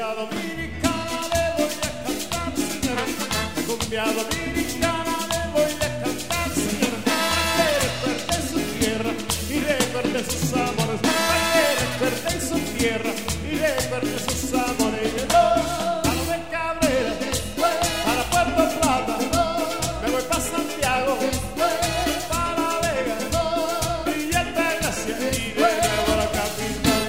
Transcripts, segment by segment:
cumbia dominicana le voy a cantar, señora. La cumbia dominicana le voy a cantar, señora. Que recuerde su tierra y recuerde sus amores. Que recuerde su tierra y recuerde sus amores. A lo de Cabrera, para Puerto Plata, me voy para Santiago, para La Vega, Villa Altagracia y de nuevo a la capital.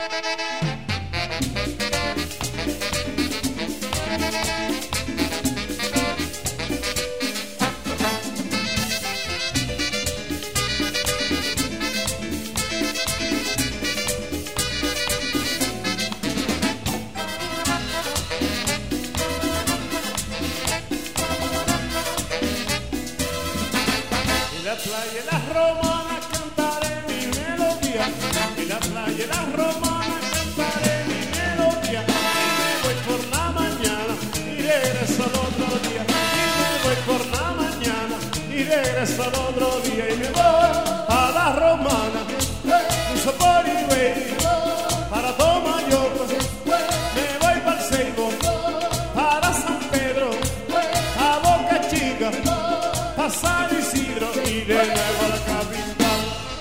En la playa y las romanas cantaré mi melodía. En la playa y las romanas cantaré mi melodía. Y me voy por la mañana y regreso al otro día. Y me voy por la mañana y regreso al otro día. Y me voy a la romana, cruzo por Higüey, para Tomayor. Me voy para el Ceibo, para San Pedro, a Boca Chica, para San Isidro y de nuevo a la capital.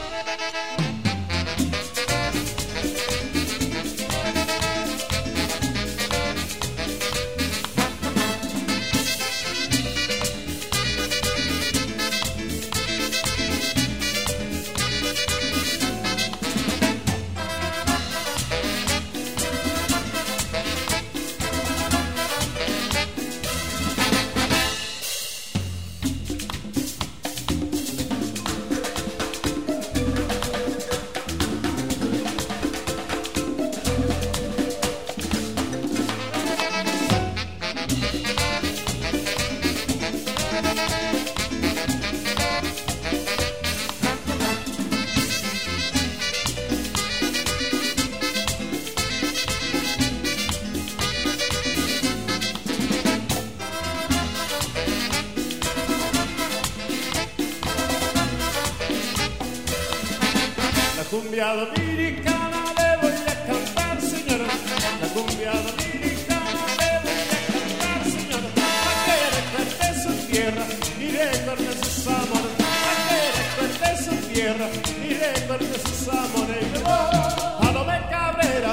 La cumbia dominicana le voy a cantar, señora. La cumbia dominicana le voy a cantar, señora. Para que recuerde su tierra y recuerde sus amores. Para que recuerde su tierra y recuerde sus amores. Y me voy a lo de Cabrera,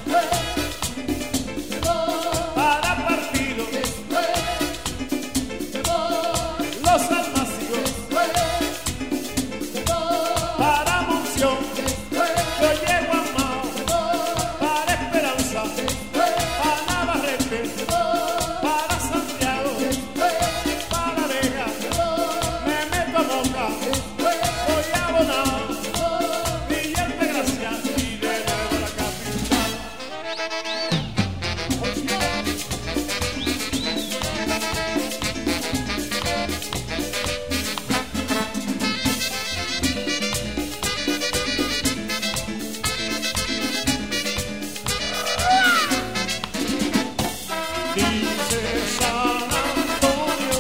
para Partido, Los Almácigos, para Monción. Yo llego a Mao, para Esperanza, para Navarrete, para Santiago, para Vega, me meto a Moca, voy a Bonao, Villa Altagracia y de nuevo a la capital. Dice San Antonio,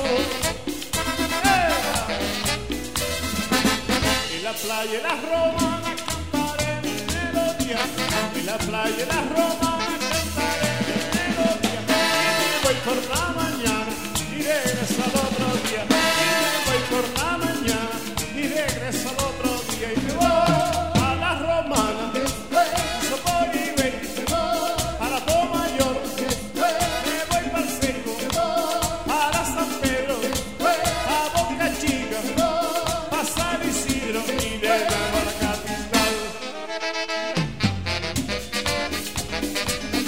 en la playa y las romanas cantaré mi melodía. En la playa y las romanas cantaré mi melodía. Y me voy por la mañana y regreso al otro día. Y me voy por la mañana y regreso al otro día. Y me voy a la romana, cruzo por Higüey, para Tomayor. Me voy para el Ceibo, para San Pedro, a Boca Chica, para San Isidro y de nuevo a la capital.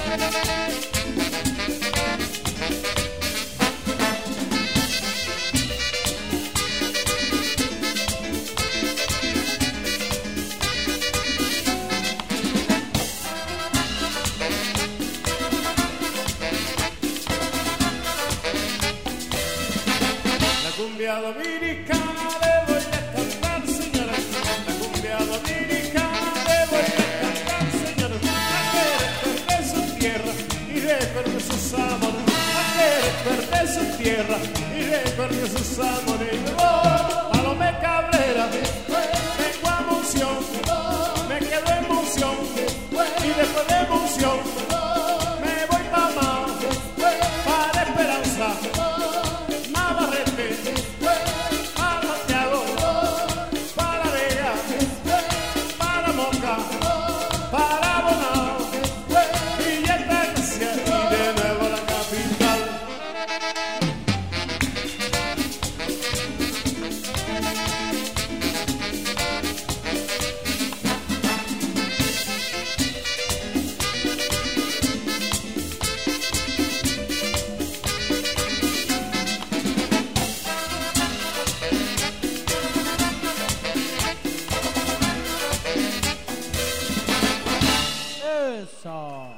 cumbia dominicana le voy a cantar, señores. La cumbia dominicana le voy a cantar, señores. A que recuerde su tierra y recuerde sus amores. A que recuerde su tierra y recuerde sus amores. Y me voy a Lome Cabrera, tengo emoción, me quedo en emoción y después de emoción me voy pa' más, para Esperanza. Eso.